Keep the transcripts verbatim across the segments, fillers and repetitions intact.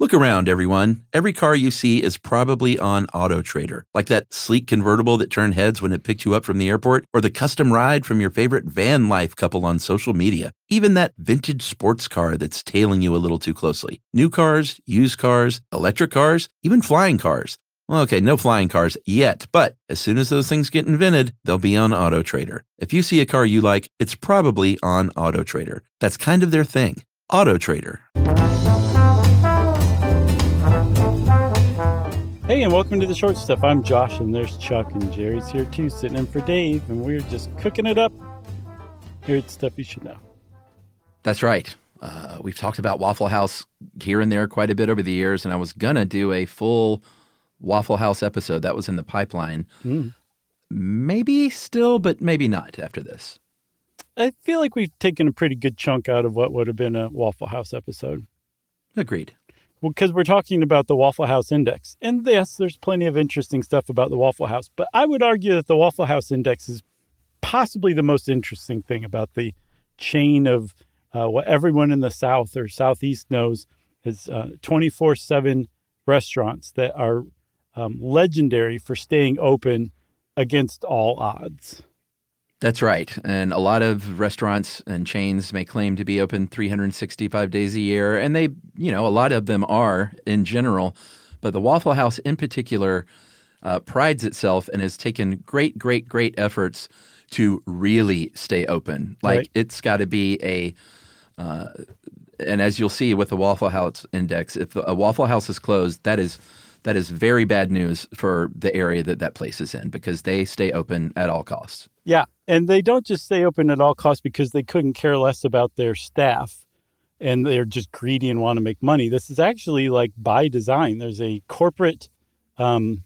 Look around, everyone. Every car you see is probably on AutoTrader, like that sleek convertible that turned heads when it picked you up from the airport, or the custom ride from your favorite van life couple on social media. Even that vintage sports car that's tailing you a little too closely. New cars, used cars, electric cars, even flying cars. Well, okay, no flying cars yet, but as soon as those things get invented, they'll be on AutoTrader. If you see a car you like, it's probably on AutoTrader. That's kind of their thing. AutoTrader. Hey, and welcome to The Short Stuff. I'm Josh, and there's Chuck, and Jerry's here too, sitting in for Dave, and we're just cooking it up here at Stuff You Should Know. That's right. Uh, we've talked about Waffle House here and there quite a bit over the years, and I was going to do a full Waffle House episode. That was in the pipeline. Mm. Maybe still, but maybe not after this. I feel like we've taken a pretty good chunk out of what would have been a Waffle House episode. Agreed. Well, because we're talking about the Waffle House Index. And yes, there's plenty of interesting stuff about the Waffle House, but I would argue that the Waffle House Index is possibly the most interesting thing about the chain of uh, what everyone in the South or Southeast knows is uh, twenty-four seven restaurants that are um, legendary for staying open against all odds. That's right. And a lot of restaurants and chains may claim to be open three hundred sixty-five days a year. And they, you know, a lot of them are in general. But the Waffle House in particular uh, prides itself and has taken great, great, great efforts to really stay open. Like right. It's got to be a, uh, and as you'll see with the Waffle House Index, if a Waffle House is closed, that is that is very bad news for the area that that place is in because they stay open at all costs. Yeah, and they don't just stay open at all costs because they couldn't care less about their staff and they're just greedy and want to make money. This is actually like by design. There's a corporate um,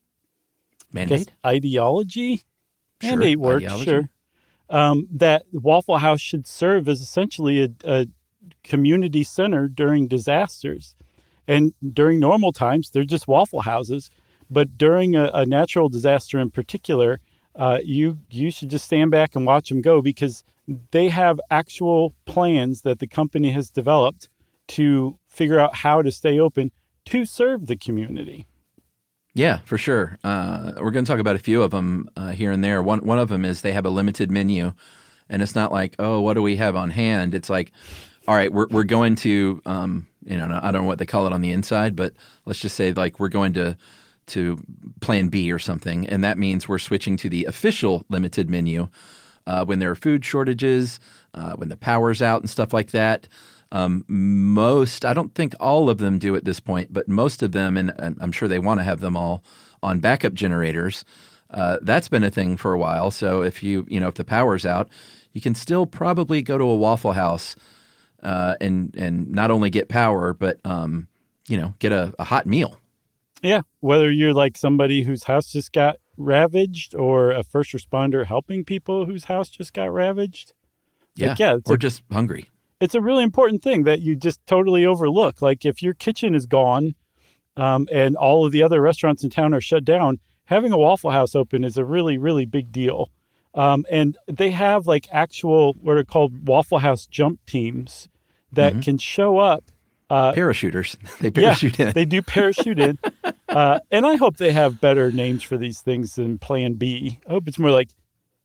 mandate ideology. Sure, mandate works, ideology. sure. Um, that Waffle House should serve as essentially a, a community center during disasters. And during normal times, they're just Waffle Houses. But during a, a natural disaster in particular, Uh, you you should just stand back and watch them go because they have actual plans that the company has developed to figure out how to stay open to serve the community. Yeah, for sure. Uh, we're going to talk about a few of them uh, here and there. One one of them is they have a limited menu, and it's not like, oh, what do we have on hand? It's like, all right, we're we're going to, um, you know, I don't know what they call it on the inside, but let's just say like we're going to. to plan B or something. And that means we're switching to the official limited menu uh, when there are food shortages, uh, when the power's out and stuff like that. Um, most, I don't think all of them do at this point, but most of them, and, and I'm sure they want to have them all on backup generators. Uh, that's been a thing for a while. So if you, you know, if the power's out, you can still probably go to a Waffle House uh, and, and not only get power, but, um, you know, get a, a hot meal. Yeah, whether you're like somebody whose house just got ravaged or a first responder helping people whose house just got ravaged. Yeah, like, yeah it's or a, just hungry. It's a really important thing that you just totally overlook. Like if your kitchen is gone um, and all of the other restaurants in town are shut down, having a Waffle House open is a really, really big deal. Um, and they have like actual what are called Waffle House jump teams that mm-hmm. can show up. Uh, Parachuters. They parachute yeah, in. They do parachute in. Uh, and I hope they have better names for these things than Plan B. I hope it's more like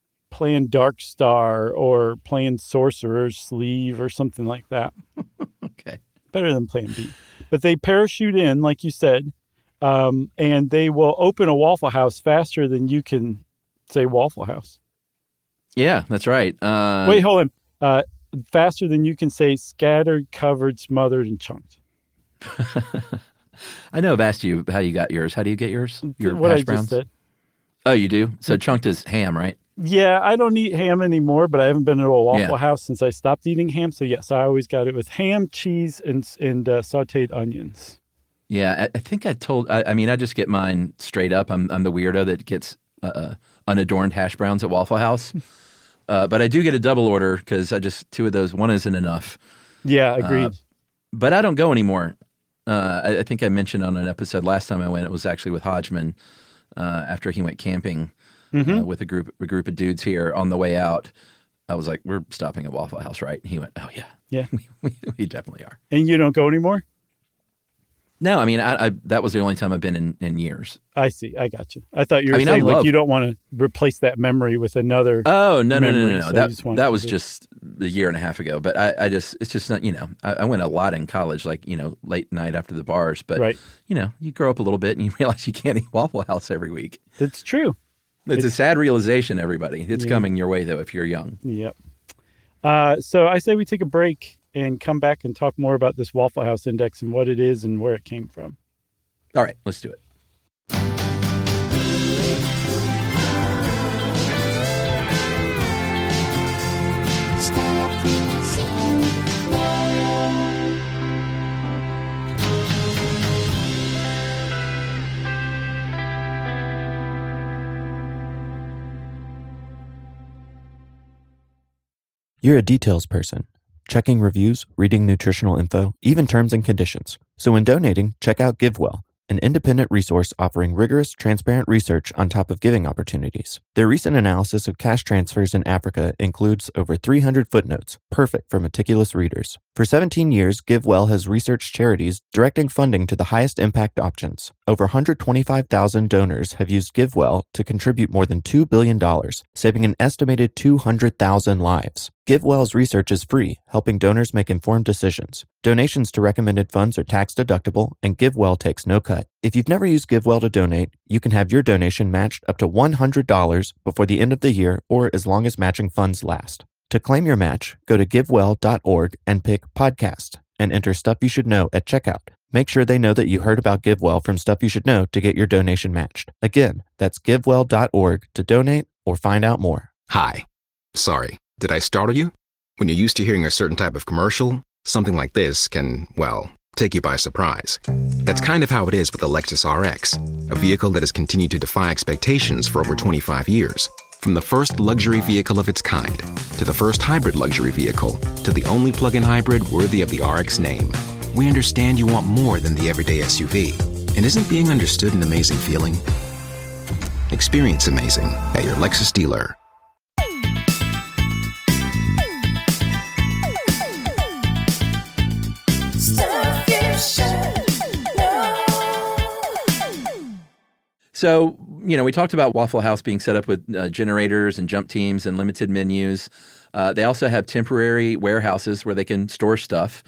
Plan Dark Star or Plan Sorcerer's Sleeve or something like that. Okay. Better than Plan B. But they parachute in, like you said, um, and they will open a Waffle House faster than you can say Waffle House. Yeah, that's right. Uh, Wait, hold on. Uh, faster than you can say scattered, covered, smothered, and chunked. I know I've asked you how you got yours. How do you get yours? Your what hash I browns? Just said. Oh, you do? So chunked is ham, right? Yeah, I don't eat ham anymore, but I haven't been to a Waffle yeah. House since I stopped eating ham. So yes, I always got it with ham, cheese, and and uh, sautéed onions. Yeah, I, I think I told. I, I mean, I just get mine straight up. I'm I'm the weirdo that gets uh, unadorned hash browns at Waffle House. Uh, but I do get a double order because I just two of those. One isn't enough. Yeah, agreed. Uh, but I don't go anymore. Uh, I, I think I mentioned on an episode last time I went. It was actually with Hodgman uh, after he went camping mm-hmm. uh, with a group a group of dudes here. On the way out, I was like, "We're stopping at Waffle House, right?" And he went, "Oh yeah, yeah, we, we, we definitely are." And you don't go anymore? No, I mean, I, I that was the only time I've been in, in years. I see. I got you. I thought you were I mean, I saying like love- you don't want to replace that memory with another. Oh, no, no, no, no, memory, no. so you That just want that to was do- just a year and a half ago. But I, I just, it's just not, you know, I, I went a lot in college, like, you know, late night after the bars. But, Right. you know, you grow up a little bit and you realize you can't eat Waffle House every week. That's true. It's, a It's- sad realization, everybody. It's Yeah. coming your way, though, if you're young. Yep. Uh, so I say we take a break and come back and talk more about this Waffle House Index and what it is and where it came from. All right, let's do it. You're a details person, checking reviews, reading nutritional info, even terms and conditions. So when donating, check out GiveWell, an independent resource offering rigorous, transparent research on top of giving opportunities. Their recent analysis of cash transfers in Africa includes over three hundred footnotes, perfect for meticulous readers. For seventeen years, GiveWell has researched charities directing funding to the highest impact options. Over one hundred twenty-five thousand donors have used GiveWell to contribute more than two billion dollars, saving an estimated two hundred thousand lives. GiveWell's research is free, helping donors make informed decisions. Donations to recommended funds are tax deductible, and GiveWell takes no cut. If you've never used GiveWell to donate, you can have your donation matched up to one hundred dollars before the end of the year or as long as matching funds last. To claim your match, go to givewell dot org and pick Podcast and enter Stuff You Should Know at checkout. Make sure they know that you heard about GiveWell from Stuff You Should Know to get your donation matched. Again, that's givewell dot org to donate or find out more. Hi. Sorry, did I startle you? When you're used to hearing a certain type of commercial, something like this can, well, take you by surprise. That's kind of how it is with the Lexus R X, a vehicle that has continued to defy expectations for over twenty-five years. From the first luxury vehicle of its kind, to the first hybrid luxury vehicle, to the only plug-in hybrid worthy of the R X name. We understand you want more than the everyday S U V. And isn't being understood an amazing feeling? Experience amazing at your Lexus dealer. So, you know, we talked about Waffle House being set up with uh, generators and jump teams and limited menus. Uh, they also have temporary warehouses where they can store stuff,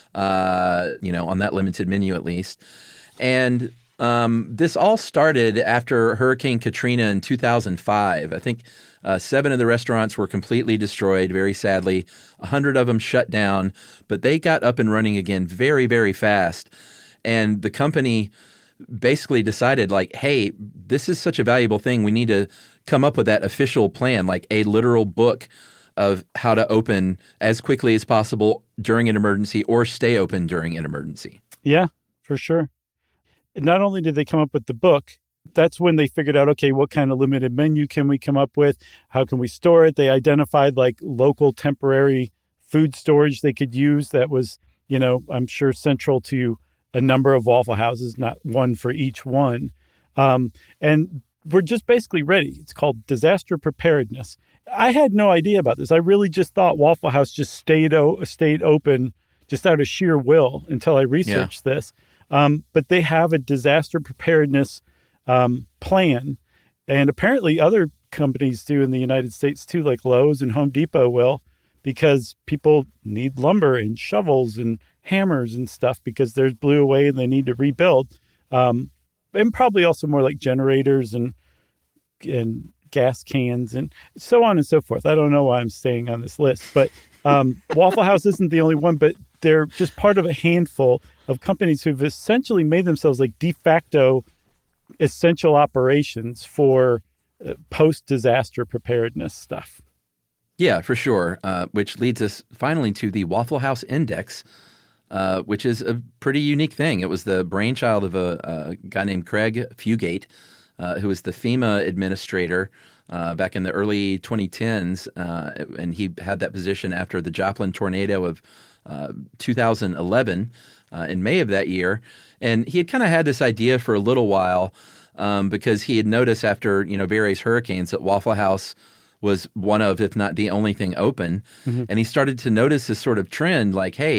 uh, you know, on that limited menu at least. And um, this all started after Hurricane Katrina in two thousand five. I think uh, seven of the restaurants were completely destroyed, very sadly. A hundred of them shut down, but they got up and running again very, very fast. And the company basically decided like, hey, this is such a valuable thing. We need to come up with that official plan, like a literal book of how to open as quickly as possible during an emergency or stay open during an emergency. Yeah, for sure. And not only did they come up with the book, that's when they figured out, okay, what kind of limited menu can we come up with? How can we store it? They identified like local temporary food storage they could use that was, you know, I'm sure central to a number of Waffle Houses, not one for each one. Um, and we're just basically ready. It's called disaster preparedness. I had no idea about this. I really just thought Waffle House just stayed o- stayed open just out of sheer will until I researched yeah. this. Um, but they have a disaster preparedness um, plan. And apparently other companies do in the United States too, like Lowe's and Home Depot will, because people need lumber and shovels and hammers and stuff because theirs blew away and they need to rebuild. Um, and probably also more like generators and and gas cans and so on and so forth. I don't know why I'm staying on this list, but um, Waffle House isn't the only one, but they're just part of a handful of companies who've essentially made themselves like de facto essential operations for uh, post-disaster preparedness stuff. Yeah, for sure. Uh, which leads us finally to the Waffle House Index, uh, which is a pretty unique thing. It was the brainchild of a, a guy named Craig Fugate, uh, who was the FEMA administrator uh, back in the early twenty tens, uh, and he had that position after the Joplin tornado of uh, two thousand eleven uh, in May of that year. And he had kind of had this idea for a little while um, because he had noticed after, you know, various hurricanes that Waffle House was one of, if not the only thing open. Mm-hmm. And he started to notice this sort of trend like, hey,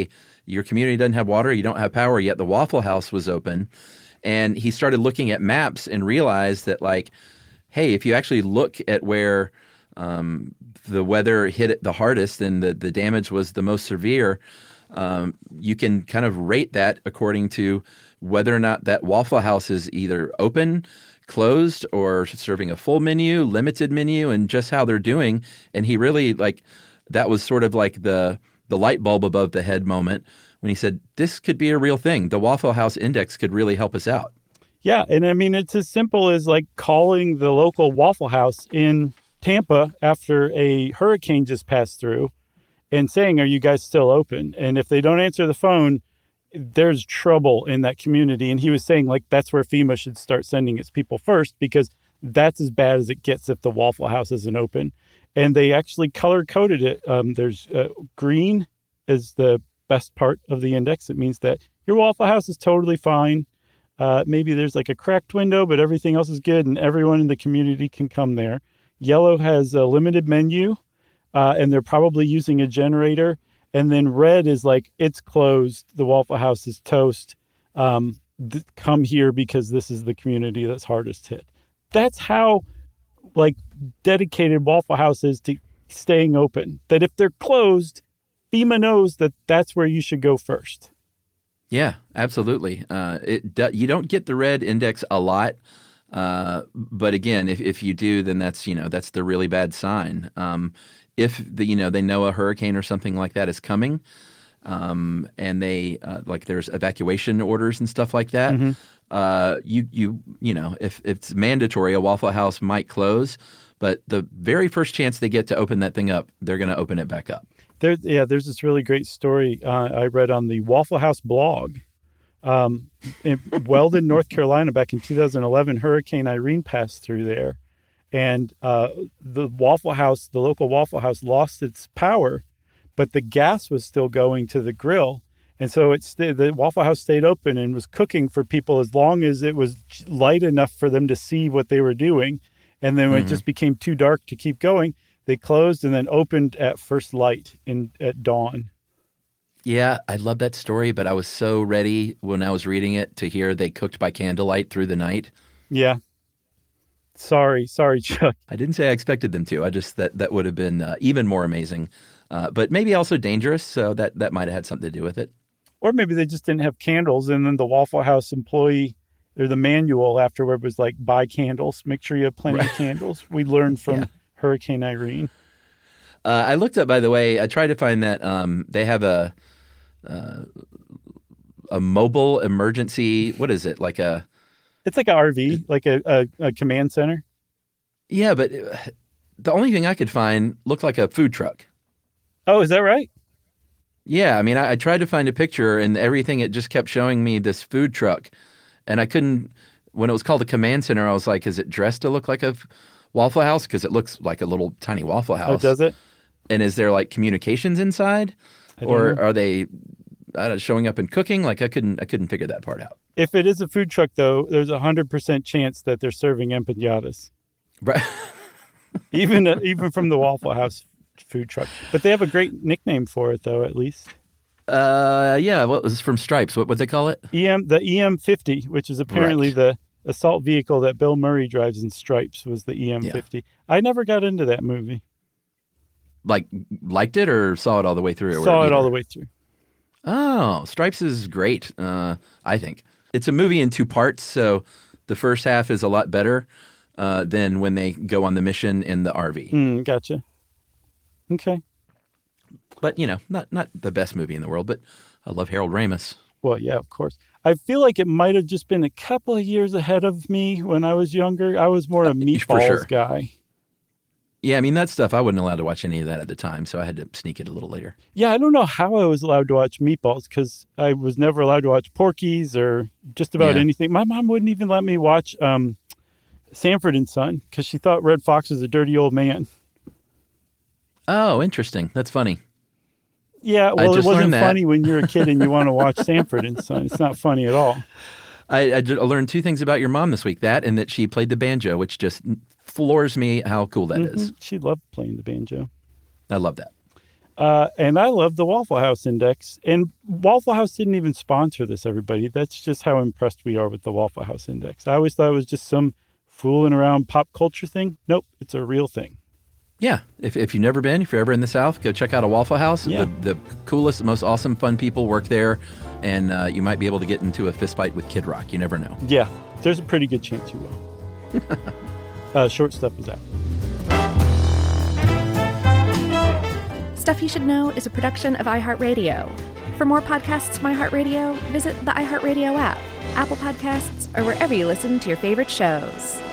your community doesn't have water, you don't have power, yet the Waffle House was open. And he started looking at maps and realized that, like, hey, if you actually look at where um, the weather hit it the hardest and the, the damage was the most severe, um, you can kind of rate that according to whether or not that Waffle House is either open, closed, or serving a full menu, limited menu, and just how they're doing. And he really, like, that was sort of like the the light bulb above the head moment when he said, this could be a real thing. The Waffle House Index could really help us out. Yeah. And I mean, it's as simple as like calling the local Waffle House in Tampa after a hurricane just passed through and saying, are you guys still open? And if they don't answer the phone, there's trouble in that community. And he was saying, like, that's where FEMA should start sending its people first, because that's as bad as it gets if the Waffle House isn't open. And they actually color coded it. Um, there's uh, green is the best part of the index. It means that your Waffle House is totally fine. Uh, maybe there's like a cracked window, but everything else is good and everyone in the community can come there. Yellow has a limited menu, uh, and they're probably using a generator. And then red is like, it's closed. The Waffle House is toast. Um, th- come here because this is the community that's hardest hit. That's how, like, dedicated Waffle House is to staying open. That if they're closed, FEMA knows that that's where you should go first. Yeah, absolutely. Uh, it do, you don't get the red index a lot, uh, but again, if, if you do, then that's you know that's the really bad sign. Um, if the you know they know a hurricane or something like that is coming, um, and they uh, like there's evacuation orders and stuff like that, Mm-hmm. uh, you you you know if, if it's mandatory, a Waffle House might close, but the very first chance they get to open that thing up, they're going to open it back up. There, yeah, there's this really great story uh, I read on the Waffle House blog. Um, in Weldon, North Carolina, back in two thousand eleven, Hurricane Irene passed through there. And uh, the Waffle House, the local Waffle House, lost its power, but the gas was still going to the grill. And so it st- the Waffle House stayed open and was cooking for people as long as it was light enough for them to see what they were doing. And then when Mm-hmm. it just became too dark to keep going, they closed and then opened at first light in at dawn. Yeah, I love that story, but I was so ready when I was reading it to hear they cooked by candlelight through the night. Yeah. Sorry, sorry, Chuck. I didn't say I expected them to. I just that that would have been uh, even more amazing, uh, but maybe also dangerous. So that that might have had something to do with it. Or maybe they just didn't have candles, and then the Waffle House employee or the manual afterward was like, buy candles. Make sure you have plenty Right. of candles. We learned from Yeah. Hurricane Irene. Uh, I looked up, by the way. I tried to find that um, they have a uh, a mobile emergency. What is it like a? It's like a R V, like a, a, a command center. Yeah, but uh, the only thing I could find looked like a food truck. Oh, is that right? Yeah, I mean, I, I tried to find a picture, and everything it just kept showing me this food truck, and I couldn't. When it was called a command center, I was like, "Is it dressed to look like a f- Waffle House? Because it looks like a little tiny Waffle Oh, House." does it? And is there like communications inside, I don't or know. are they I don't know, showing up and cooking? Like I couldn't, I couldn't figure that part out. If it is a food truck, though, there's a hundred percent chance that they're serving empanadas, Right? even uh, even from the Waffle House food truck. But they have a great nickname for it, though. At least Uh, yeah. What was from Stripes? What would they call it? E M the E M fifty, which is apparently Right. the assault vehicle that Bill Murray drives in Stripes, was the E M fifty. I never got into that movie. Like liked it or saw it all the way through? or Saw it all either? the way through. Oh, Stripes is great. Uh, I think it's a movie in two parts. So the first half is a lot better uh, than when they go on the mission in the R V. Mm, gotcha. Okay. But you know, not not the best movie in the world. But I love Harold Ramis. Well, yeah, of course. I feel like it might have just been a couple of years ahead of me when I was younger. I was more a Uh, for meatballs sure. guy. Yeah, I mean that stuff. I wasn't allowed to watch any of that at the time, so I had to sneak it a little later. Yeah, I don't know how I was allowed to watch meatballs because I was never allowed to watch Porky's or just about Yeah. anything. My mom wouldn't even let me watch um, Sanford and Son because she thought Red Fox was a dirty old man. Oh, interesting. That's funny. Yeah, well, it just wasn't learned that. funny when you're a kid and you want to watch Sanford and Son. It's not funny at all. I, I ju- I learned two things about your mom this week: that and that she played the banjo, which just floors me how cool that is. Mhm. She loved playing the banjo. I love that. Uh, and I love the Waffle House Index. And Waffle House didn't even sponsor this, everybody. That's just how impressed we are with the Waffle House Index. I always thought it was just some fooling around pop culture thing. Nope, it's a real thing. Yeah, if, if you've never been, if you're ever in the South, go check out a Waffle House. Yeah. The, the coolest, most awesome, fun people work there, and uh, you might be able to get into a fist fight with Kid Rock. You never know. Yeah, there's a pretty good chance you will. uh, Short Stuff is out. Stuff You Should Know is a production of iHeartRadio. For more podcasts from iHeartRadio, visit the iHeartRadio app, Apple Podcasts, or wherever you listen to your favorite shows.